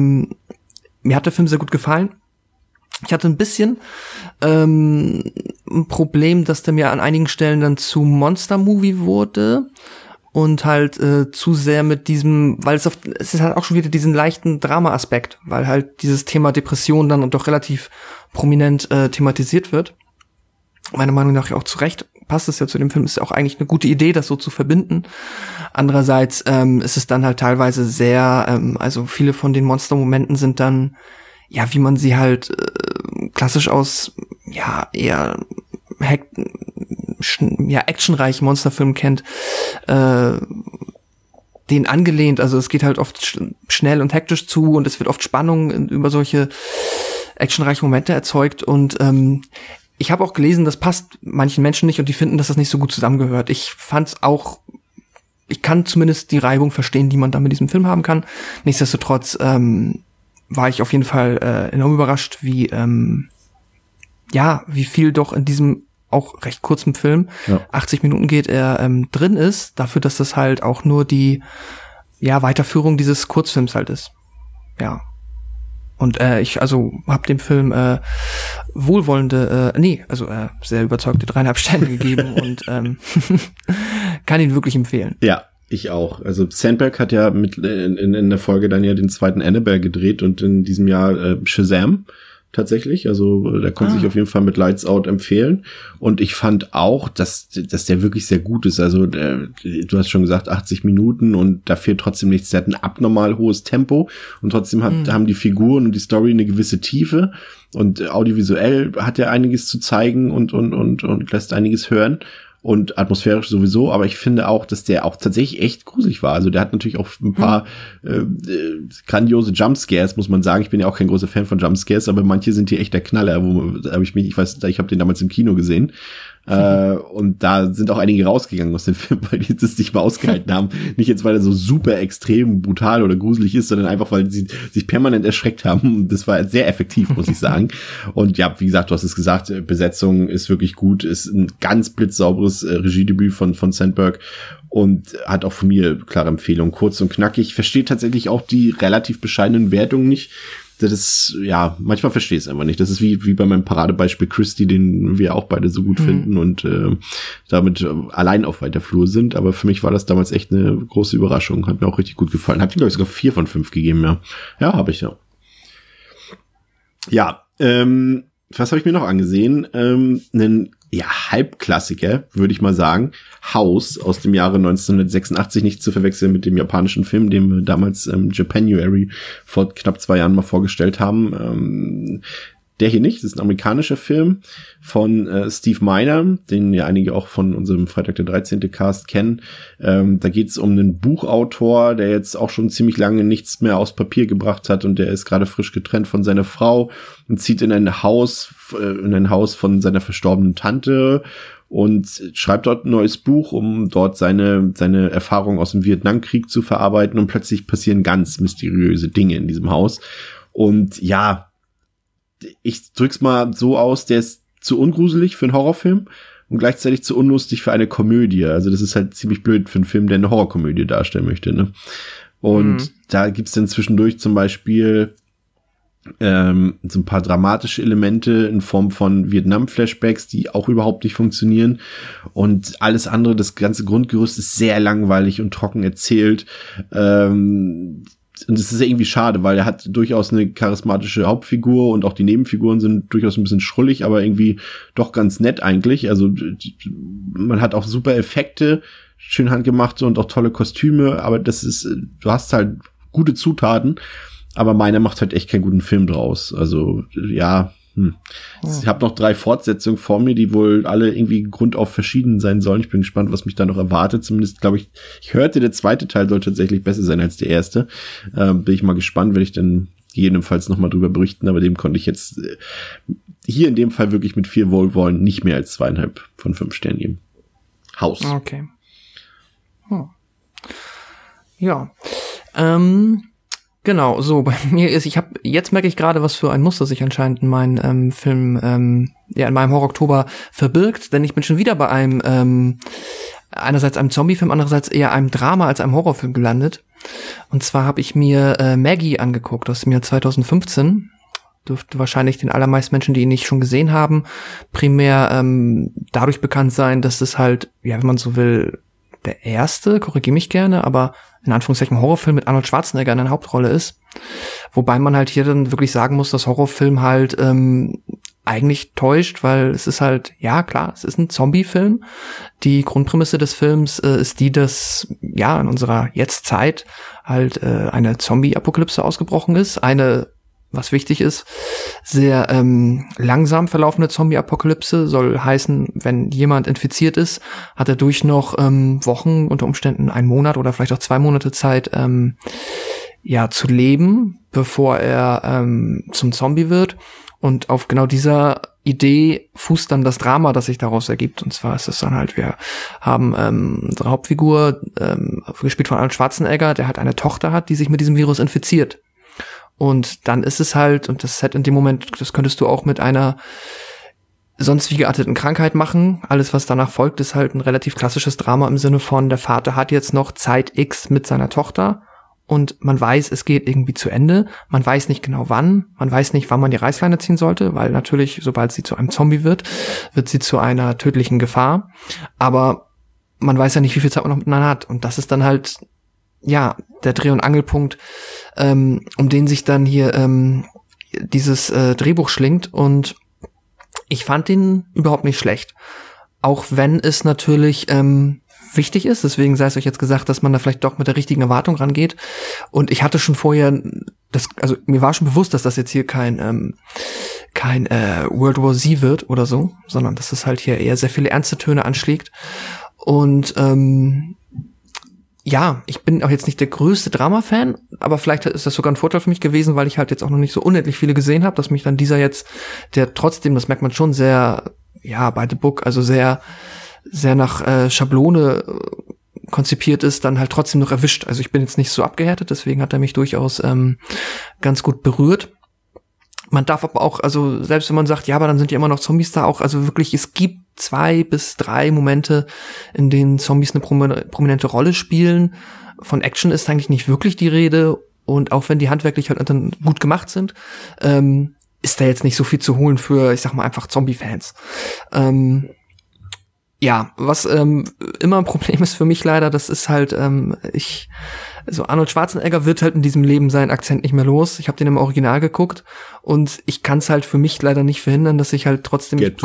mir hat der Film sehr gut gefallen. Ich hatte ein bisschen ein Problem, dass der mir an einigen Stellen dann zu Monster-Movie wurde und halt zu sehr mit diesem, weil es ist halt auch schon wieder diesen leichten Drama-Aspekt, weil halt dieses Thema Depression dann und doch relativ prominent thematisiert wird. Meiner Meinung nach ja auch zu Recht passt es ja zu dem Film, ist ja auch eigentlich eine gute Idee, das so zu verbinden. Andererseits ist es dann halt teilweise sehr, also viele von den Monstermomenten sind dann ja, wie man sie halt klassisch aus, ja, eher actionreichen Monsterfilmen kennt, den angelehnt. Also es geht halt oft schnell und hektisch zu und es wird oft Spannung über solche actionreichen Momente erzeugt und ich habe auch gelesen, das passt manchen Menschen nicht und die finden, dass das nicht so gut zusammengehört. Ich fand's auch, ich kann zumindest die Reibung verstehen, die man da mit diesem Film haben kann. Nichtsdestotrotz war ich auf jeden Fall enorm überrascht, wie viel doch in diesem auch recht kurzen Film, 80 Minuten geht er, drin ist, dafür, dass das halt auch nur die Weiterführung dieses Kurzfilms halt ist. Ja. Und ich habe dem Film sehr überzeugte 3,5 Sterne gegeben und kann ihn wirklich empfehlen. Ja, ich auch. Also Sandberg hat ja in der Folge dann ja den zweiten Annabelle gedreht und in diesem Jahr Shazam tatsächlich. Also der konnte sich auf jeden Fall mit Lights Out empfehlen. Und ich fand auch, dass der wirklich sehr gut ist. Also du hast schon gesagt, 80 Minuten und da fehlt trotzdem nichts. Der hat ein abnormal hohes Tempo und trotzdem haben die Figuren und die Story eine gewisse Tiefe. Und audiovisuell hat er einiges zu zeigen und lässt einiges hören. Und atmosphärisch sowieso, aber ich finde auch, dass der auch tatsächlich echt gruselig war. Also der hat natürlich auch ein paar grandiose Jumpscares, muss man sagen. Ich bin ja auch kein großer Fan von Jumpscares, aber manche sind hier echt der Knaller. Ich habe den damals im Kino gesehen. Und da sind auch einige rausgegangen aus dem Film, weil die das nicht mal ausgehalten haben. Nicht jetzt, weil er so super extrem brutal oder gruselig ist, sondern einfach, weil sie sich permanent erschreckt haben. Und das war sehr effektiv, muss ich sagen. Und ja, wie gesagt, du hast es gesagt, Besetzung ist wirklich gut, ist ein ganz blitzsauberes Regiedebüt von Sandberg und hat auch von mir klare Empfehlung. Kurz und knackig. Versteht tatsächlich auch die relativ bescheidenen Wertungen nicht. Das ist, ja, manchmal verstehe ich es einfach nicht. Das ist wie bei meinem Paradebeispiel Christie, den wir auch beide so gut finden und damit allein auf weiter Flur sind. Aber für mich war das damals echt eine große Überraschung. Hat mir auch richtig gut gefallen. Hab ihm, glaube ich, sogar 4 von 5 gegeben, ja. Ja, habe ich, ja. Ja, was habe ich mir noch angesehen? Einen Halbklassiker, würde ich mal sagen. House aus dem Jahre 1986, nicht zu verwechseln mit dem japanischen Film, den wir damals Japanuary vor knapp 2 Jahren mal vorgestellt haben. Der hier nicht, das ist ein amerikanischer Film von Steve Miner, den ja einige auch von unserem Freitag der 13. Cast kennen. Da geht es um einen Buchautor, der jetzt auch schon ziemlich lange nichts mehr aufs Papier gebracht hat und der ist gerade frisch getrennt von seiner Frau und zieht in ein Haus von seiner verstorbenen Tante und schreibt dort ein neues Buch, um dort seine Erfahrungen aus dem Vietnamkrieg zu verarbeiten und plötzlich passieren ganz mysteriöse Dinge in diesem Haus. Und ja, ich drück's mal so aus, der ist zu ungruselig für einen Horrorfilm und gleichzeitig zu unlustig für eine Komödie. Also das ist halt ziemlich blöd für einen Film, der eine Horrorkomödie darstellen möchte, ne? Und da gibt's dann zwischendurch zum Beispiel so ein paar dramatische Elemente in Form von Vietnam-Flashbacks, die auch überhaupt nicht funktionieren. Und alles andere, das ganze Grundgerüst ist sehr langweilig und trocken erzählt. Und es ist irgendwie schade, weil er hat durchaus eine charismatische Hauptfigur und auch die Nebenfiguren sind durchaus ein bisschen schrullig, aber irgendwie doch ganz nett eigentlich. Also man hat auch super Effekte, schön handgemachte und auch tolle Kostüme, aber du hast halt gute Zutaten, aber meiner macht halt echt keinen guten Film draus. Also ja, Ich habe noch 3 Fortsetzungen vor mir, die wohl alle irgendwie grundauf verschieden sein sollen. Ich bin gespannt, was mich da noch erwartet. Zumindest glaube ich hörte, der zweite Teil soll tatsächlich besser sein als der erste. Bin ich mal gespannt, werde ich dann jedenfalls noch mal drüber berichten. Aber dem konnte ich jetzt hier in dem Fall wirklich mit 4 Wohlwollen nicht mehr als 2,5 von 5 Sternen geben. Haus. Okay. Ja. Genau, so, bei mir ist, jetzt merke ich gerade, was für ein Muster sich anscheinend in meinem Film, in meinem Horror-Oktober verbirgt, denn ich bin schon wieder bei einem, einerseits einem Zombie-Film, andererseits eher einem Drama als einem Horrorfilm gelandet. Und zwar habe ich mir Maggie angeguckt aus dem Jahr 2015. Dürfte wahrscheinlich den allermeisten Menschen, die ihn nicht schon gesehen haben, primär dadurch bekannt sein, dass es halt, ja, wenn man so will, der erste, korrigiere mich gerne, aber in Anführungszeichen Horrorfilm mit Arnold Schwarzenegger in einer Hauptrolle ist. Wobei man halt hier dann wirklich sagen muss, dass Horrorfilm halt eigentlich täuscht, weil es ist halt, ja klar, es ist ein Zombie-Film. Die Grundprämisse des Films ist die, dass ja in unserer Jetztzeit halt eine Zombie-Apokalypse ausgebrochen ist. Eine was wichtig ist. Sehr langsam verlaufende Zombie-Apokalypse soll heißen, wenn jemand infiziert ist, hat er durch noch Wochen, unter Umständen 1 Monat oder vielleicht auch 2 Monate Zeit, zu leben, bevor er zum Zombie wird. Und auf genau dieser Idee fußt dann das Drama, das sich daraus ergibt. Und zwar ist es dann halt, wir haben unsere Hauptfigur, gespielt von Arnold Schwarzenegger, der halt eine Tochter hat, die sich mit diesem Virus infiziert. Und dann ist es halt, und das in dem Moment, das könntest du auch mit einer sonst wie gearteten Krankheit machen. Alles, was danach folgt, ist halt ein relativ klassisches Drama im Sinne von, der Vater hat jetzt noch Zeit X mit seiner Tochter und man weiß, es geht irgendwie zu Ende. Man weiß nicht genau wann. Man weiß nicht, wann man die Reißleine ziehen sollte, weil natürlich, sobald sie zu einem Zombie wird sie zu einer tödlichen Gefahr. Aber man weiß ja nicht, wie viel Zeit man noch miteinander hat. Und das ist dann halt, der Dreh- und Angelpunkt, um den sich dann hier dieses Drehbuch schlingt. Und ich fand ihn überhaupt nicht schlecht. Auch wenn es natürlich wichtig ist, deswegen sei es euch jetzt gesagt, dass man da vielleicht doch mit der richtigen Erwartung rangeht. Und ich hatte schon vorher, mir war schon bewusst, dass das jetzt hier kein World War Z wird oder so, sondern dass es halt hier eher sehr viele ernste Töne anschlägt. Und ich bin auch jetzt nicht der größte Drama-Fan, aber vielleicht ist das sogar ein Vorteil für mich gewesen, weil ich halt jetzt auch noch nicht so unendlich viele gesehen habe, dass mich dann dieser jetzt, der trotzdem, das merkt man schon sehr, by the book, also sehr sehr nach Schablone konzipiert ist, dann halt trotzdem noch erwischt. Also ich bin jetzt nicht so abgehärtet, deswegen hat er mich durchaus ganz gut berührt. Man darf aber auch, also selbst wenn man sagt, aber dann sind ja immer noch Zombies da, auch, also wirklich, es gibt 2 bis 3 Momente, in denen Zombies eine prominente Rolle spielen. Von Action ist eigentlich nicht wirklich die Rede, und auch wenn die handwerklich halt dann gut gemacht sind, ist da jetzt nicht so viel zu holen für, ich sag mal, einfach Zombie-Fans. Was immer ein Problem ist für mich leider, das ist halt, Arnold Schwarzenegger wird halt in diesem Leben seinen Akzent nicht mehr los. Ich habe den im Original geguckt und ich kann es halt für mich leider nicht verhindern, dass ich halt trotzdem ich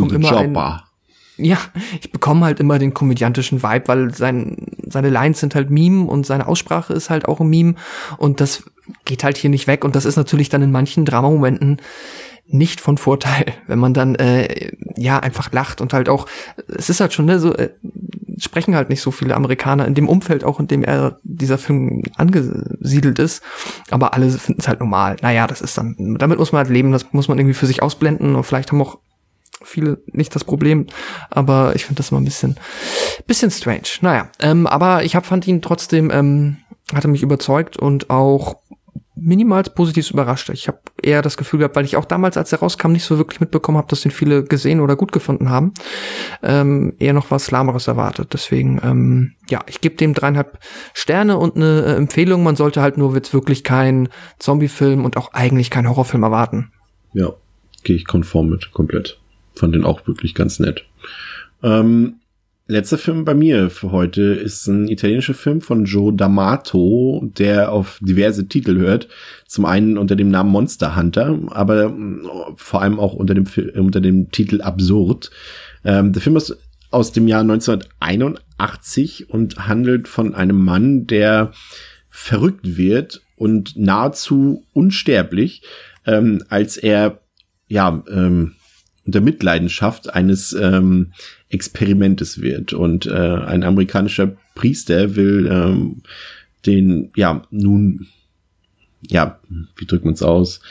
bekomme halt immer den komödiantischen Vibe, weil seine Lines sind halt Meme und seine Aussprache ist halt auch ein Meme und das geht halt hier nicht weg und das ist natürlich dann in manchen Dramamomenten nicht von Vorteil, wenn man dann einfach lacht und halt auch, es ist halt schon, sprechen halt nicht so viele Amerikaner in dem Umfeld auch, in dem dieser Film angesiedelt ist, aber alle finden es halt normal. Das ist dann, damit muss man halt leben, das muss man irgendwie für sich ausblenden und vielleicht haben auch viele nicht das Problem, aber ich finde das immer ein bisschen strange. Aber ich fand ihn trotzdem, hat er mich überzeugt und auch minimal positiv überrascht. Ich habe eher das Gefühl gehabt, weil ich auch damals, als er rauskam, nicht so wirklich mitbekommen habe, dass den viele gesehen oder gut gefunden haben, eher noch was Lahmeres erwartet. Deswegen, ich gebe dem 3,5 Sterne und eine Empfehlung. Man sollte halt nur jetzt wirklich keinen Zombie-Film und auch eigentlich keinen Horrorfilm erwarten. Ja, gehe ich konform mit, komplett. Fand den auch wirklich ganz nett. Letzter Film bei mir für heute ist ein italienischer Film von Joe D'Amato, der auf diverse Titel hört. Zum einen unter dem Namen Monster Hunter, aber vor allem auch unter dem Titel Absurd. Der Film ist aus dem Jahr 1981 und handelt von einem Mann, der verrückt wird und nahezu unsterblich, als er unter Mitleidenschaft eines Experimentes wird. Und ein amerikanischer Priester will wie drückt man es aus?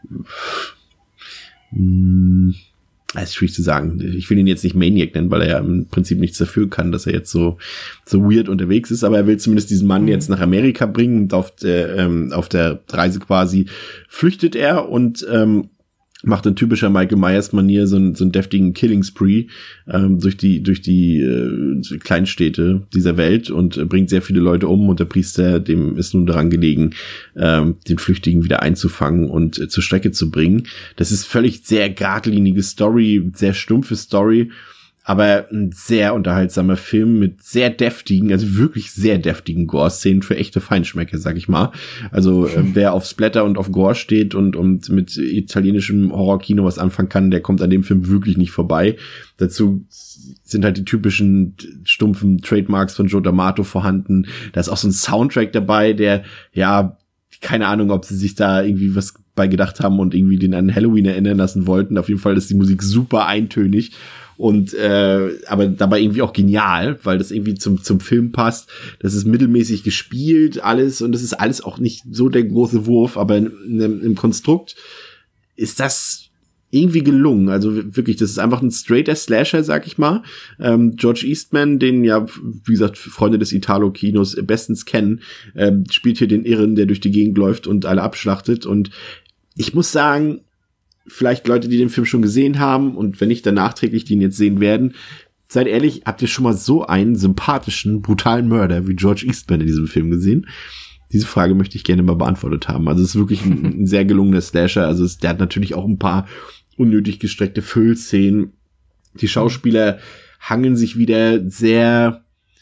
Es ist schwierig zu sagen. Ich will ihn jetzt nicht Maniac nennen, weil er ja im Prinzip nichts dafür kann, dass er jetzt so weird unterwegs ist, aber er will zumindest diesen Mann jetzt nach Amerika bringen und auf der Reise quasi flüchtet er und macht in typischer Michael Myers-Manier so einen deftigen Killing Spree durch die Kleinstädte dieser Welt und bringt sehr viele Leute um, und der Priester, dem ist nun daran gelegen, den Flüchtigen wieder einzufangen und zur Strecke zu bringen. Das ist völlig sehr geradlinige Story, sehr stumpfe Story, aber ein sehr unterhaltsamer Film mit sehr deftigen, also wirklich sehr deftigen Gore-Szenen für echte Feinschmecker, sag ich mal. Also wer auf Splatter und auf Gore steht und mit italienischem Horrorkino was anfangen kann, der kommt an dem Film wirklich nicht vorbei. Dazu sind halt die typischen stumpfen Trademarks von Joe D'Amato vorhanden. Da ist auch so ein Soundtrack dabei, der, keine Ahnung, ob sie sich da irgendwie was bei gedacht haben und irgendwie den an Halloween erinnern lassen wollten. Auf jeden Fall ist die Musik super eintönig und aber dabei irgendwie auch genial, weil das irgendwie zum Film passt. Das ist mittelmäßig gespielt, alles, und das ist alles auch nicht so der große Wurf, aber im Konstrukt ist das irgendwie gelungen. Also wirklich, das ist einfach ein straighter Slasher, sag ich mal. George Eastman, den ja, wie gesagt, Freunde des Italo-Kinos bestens kennen, spielt hier den Irren, der durch die Gegend läuft und alle abschlachtet. Und ich muss sagen, vielleicht Leute, die den Film schon gesehen haben und wenn nicht, dann nachträglich den jetzt sehen werden, seid ehrlich, habt ihr schon mal so einen sympathischen, brutalen Mörder wie George Eastman in diesem Film gesehen? Diese Frage möchte ich gerne mal beantwortet haben. Also es ist wirklich ein sehr gelungener Slasher. Also der hat natürlich auch ein paar unnötig gestreckte Füllszenen. Die Schauspieler hangeln sich wieder sehr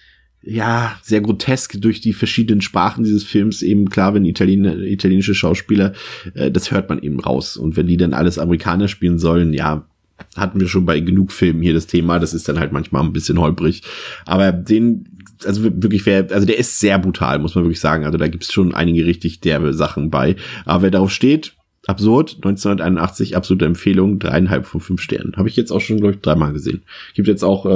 grotesk durch die verschiedenen Sprachen dieses Films. Eben klar, wenn italienische Schauspieler, das hört man eben raus. Und wenn die dann alles Amerikaner spielen sollen, ja, hatten wir schon bei genug Filmen hier das Thema. Das ist dann halt manchmal ein bisschen holprig. Aber also wirklich, der ist sehr brutal, muss man wirklich sagen. Also da gibt's schon einige richtig derbe Sachen bei. Aber wer darauf steht, absurd, 1981, absolute Empfehlung, 3,5 von 5 Sternen. Habe ich jetzt auch schon, glaube ich, 3-mal gesehen. Gibt jetzt auch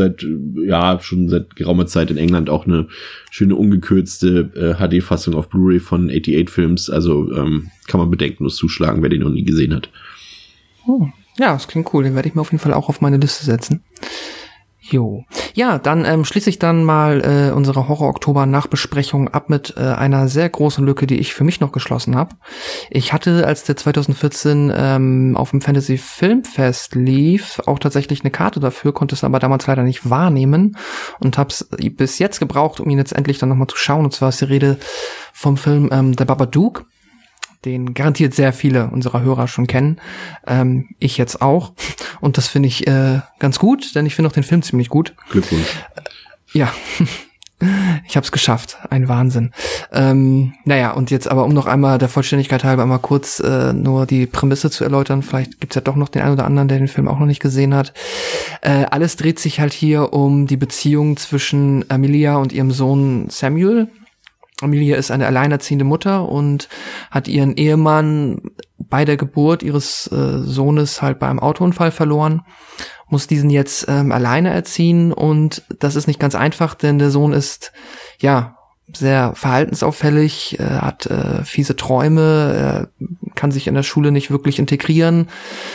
schon seit geraumer Zeit in England auch eine schöne ungekürzte HD-Fassung auf Blu-ray von 88 Films. Also kann man bedenkenlos zuschlagen, wer den noch nie gesehen hat. Oh. Ja, das klingt cool. Den werde ich mir auf jeden Fall auch auf meine Liste setzen. Jo. Ja, dann schließe ich dann mal unsere Horror-Oktober-Nachbesprechung ab mit einer sehr großen Lücke, die ich für mich noch geschlossen habe. Ich hatte, als der 2014 auf dem Fantasy-Filmfest lief, auch tatsächlich eine Karte dafür, konnte es aber damals leider nicht wahrnehmen und habe es bis jetzt gebraucht, um ihn jetzt endlich dann nochmal zu schauen. Und zwar ist die Rede vom Film The Babadook, den garantiert sehr viele unserer Hörer schon kennen. Ich jetzt auch. Und das finde ich ganz gut, denn ich finde auch den Film ziemlich gut. Glückwunsch. Ja, ich habe es geschafft. Ein Wahnsinn. Naja, und jetzt aber, um noch einmal der Vollständigkeit halber einmal kurz nur die Prämisse zu erläutern. Vielleicht gibt's ja doch noch den einen oder anderen, der den Film auch noch nicht gesehen hat. Alles dreht sich halt hier um die Beziehung zwischen Amelia und ihrem Sohn Samuel. Amelia ist eine alleinerziehende Mutter und hat ihren Ehemann bei der Geburt ihres Sohnes halt bei einem Autounfall verloren, muss diesen jetzt alleine erziehen, und das ist nicht ganz einfach, denn der Sohn ist ja sehr verhaltensauffällig, hat fiese Träume, kann sich in der Schule nicht wirklich integrieren,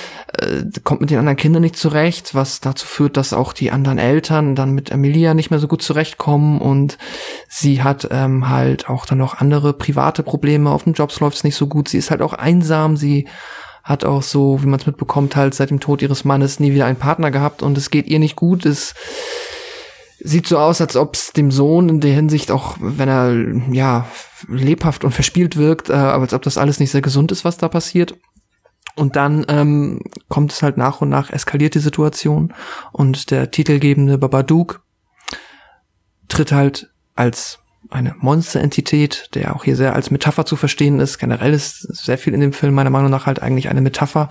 kommt mit den anderen Kindern nicht zurecht, was dazu führt, dass auch die anderen Eltern dann mit Amelia nicht mehr so gut zurechtkommen, und sie hat halt auch dann noch andere private Probleme, auf dem Job läuft's nicht so gut, sie ist halt auch einsam, sie hat auch so, wie man es mitbekommt, halt seit dem Tod ihres Mannes nie wieder einen Partner gehabt und es geht ihr nicht gut, es sieht so aus, als ob es dem Sohn in der Hinsicht, auch wenn er ja lebhaft und verspielt wirkt, aber als ob das alles nicht sehr gesund ist, was da passiert. Und dann kommt es halt nach und nach, eskaliert die Situation, und der titelgebende Babadook tritt halt als eine Monsterentität, der auch hier sehr als Metapher zu verstehen ist. Generell ist sehr viel in dem Film meiner Meinung nach halt eigentlich eine Metapher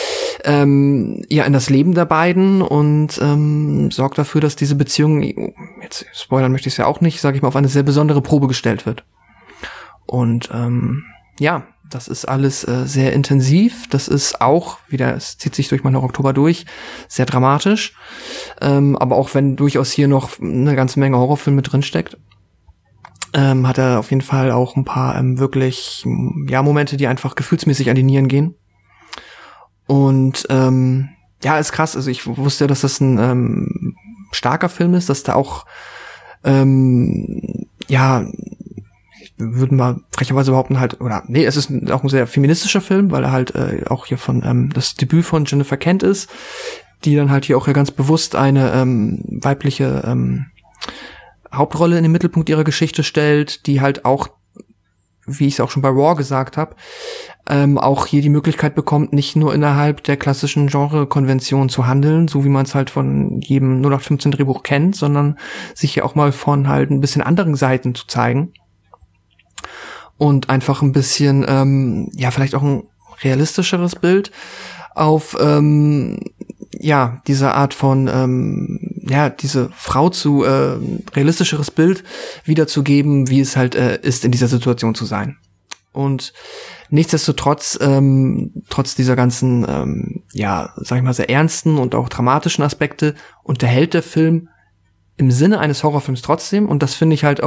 in das Leben der beiden, und sorgt dafür, dass diese Beziehung, jetzt spoilern möchte ich es ja auch nicht, sage ich mal, auf eine sehr besondere Probe gestellt wird. Und das ist alles sehr intensiv. Das ist auch, es zieht sich durch meinen Oktober durch, sehr dramatisch. Aber auch wenn durchaus hier noch eine ganze Menge Horrorfilm mit drin steckt, hat er auf jeden Fall auch ein paar wirklich Momente, die einfach gefühlsmäßig an die Nieren gehen. Und ist krass. Also ich wusste ja, dass das ein starker Film ist, dass da auch würden wir frecherweise behaupten es ist auch ein sehr feministischer Film, weil er halt auch hier von das Debüt von Jennifer Kent ist, die dann halt hier auch ja ganz bewusst eine weibliche Hauptrolle in den Mittelpunkt ihrer Geschichte stellt, die halt auch, wie ich es auch schon bei Raw gesagt habe, auch hier die Möglichkeit bekommt, nicht nur innerhalb der klassischen Genre-Konvention zu handeln, so wie man es halt von jedem 0815-Drehbuch kennt, sondern sich ja auch mal von halt ein bisschen anderen Seiten zu zeigen. Und einfach ein bisschen, vielleicht auch ein realistischeres Bild auf, diese Art von, diese Frau zu, realistischeres Bild wiederzugeben, wie es halt ist, in dieser Situation zu sein. Und Nichtsdestotrotz, trotz dieser ganzen, sag ich mal, sehr ernsten und auch dramatischen Aspekte, unterhält der Film im Sinne eines Horrorfilms trotzdem, und das fand ich halt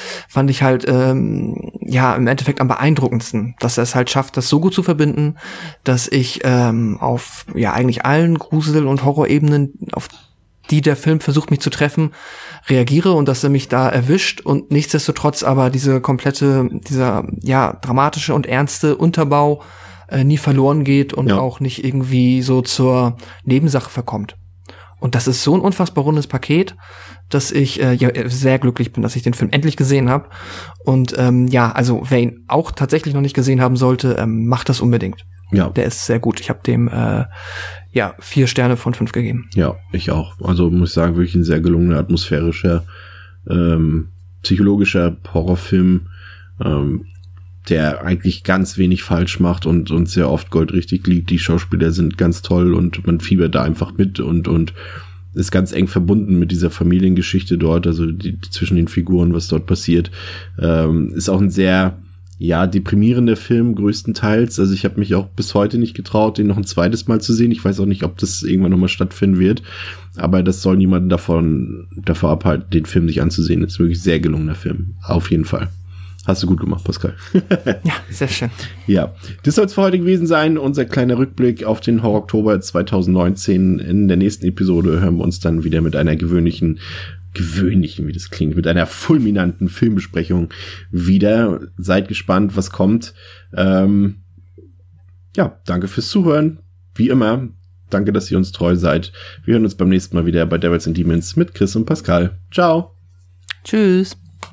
im Endeffekt am beeindruckendsten, dass er es halt schafft, das so gut zu verbinden, dass ich auf eigentlich allen Grusel- und Horrorebenen, auf die der Film versucht mich zu treffen, reagiere, und dass er mich da erwischt, und nichtsdestotrotz aber dieser dramatische und ernste Unterbau nie verloren geht und auch nicht irgendwie so zur Nebensache verkommt. Und das ist so ein unfassbar rundes Paket, dass ich sehr glücklich bin, dass ich den Film endlich gesehen habe. Und also wer ihn auch tatsächlich noch nicht gesehen haben sollte, macht das unbedingt. Ja. Der ist sehr gut. Ich habe dem 4 Sterne von 5 gegeben. Ja, ich auch. Also muss ich sagen, wirklich ein sehr gelungener, atmosphärischer, psychologischer Horrorfilm, der eigentlich ganz wenig falsch macht und sehr oft goldrichtig liegt. Die Schauspieler sind ganz toll und man fiebert da einfach mit und ist ganz eng verbunden mit dieser Familiengeschichte dort, also die zwischen den Figuren, was dort passiert. Ist auch ein sehr deprimierender Film größtenteils. Also ich habe mich auch bis heute nicht getraut, den noch ein zweites Mal zu sehen. Ich weiß auch nicht, ob das irgendwann nochmal stattfinden wird, aber das soll niemanden davor abhalten, den Film sich anzusehen. Das ist wirklich ein sehr gelungener Film, auf jeden Fall. Hast du gut gemacht, Pascal. Ja, sehr schön. Ja, das soll es für heute gewesen sein. Unser kleiner Rückblick auf den Horror-Oktober 2019. In der nächsten Episode hören wir uns dann wieder mit einer gewöhnlichen, wie das klingt, mit einer fulminanten Filmbesprechung wieder. Seid gespannt, was kommt. Danke fürs Zuhören. Wie immer, danke, dass ihr uns treu seid. Wir hören uns beim nächsten Mal wieder bei Devils and Demons mit Chris und Pascal. Ciao. Tschüss.